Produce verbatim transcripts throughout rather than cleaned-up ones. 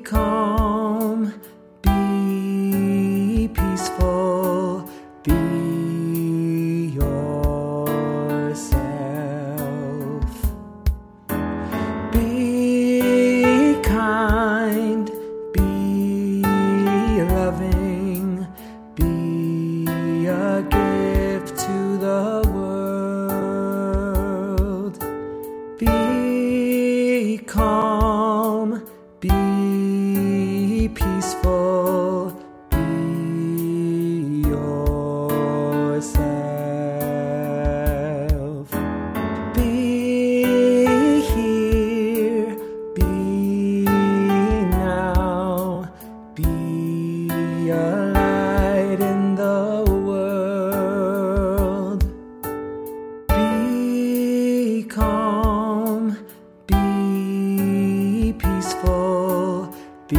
calm, be peaceful, be yourself. Be kind, be loving, be a gift to the world. Be calm, be peaceful, be yourself. Be here, be now, be a light in the world. Be calm, be peaceful, be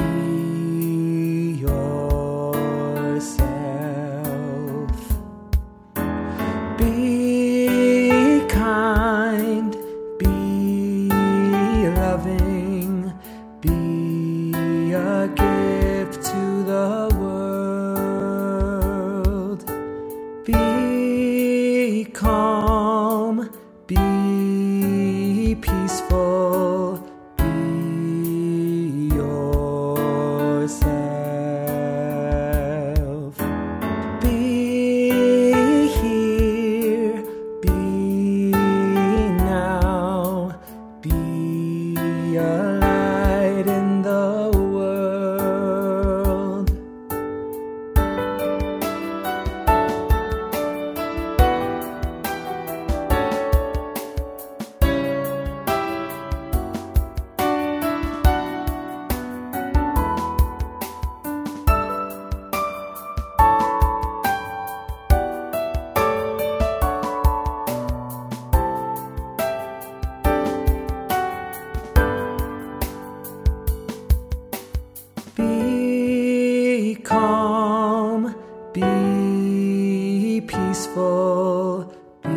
yourself. Be kind, be loving, be a gift to the world. Be calm, be peaceful, be yourself. Be here, be now, be a light in the world. Be calm, be peaceful, be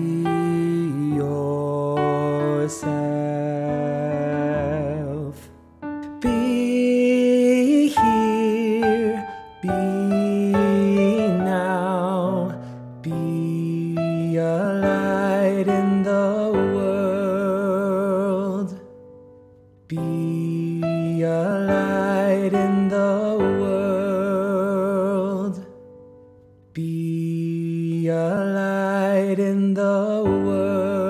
yourself. Be here, be now, be a light in the world. Be a light in the world. Be a light in the world.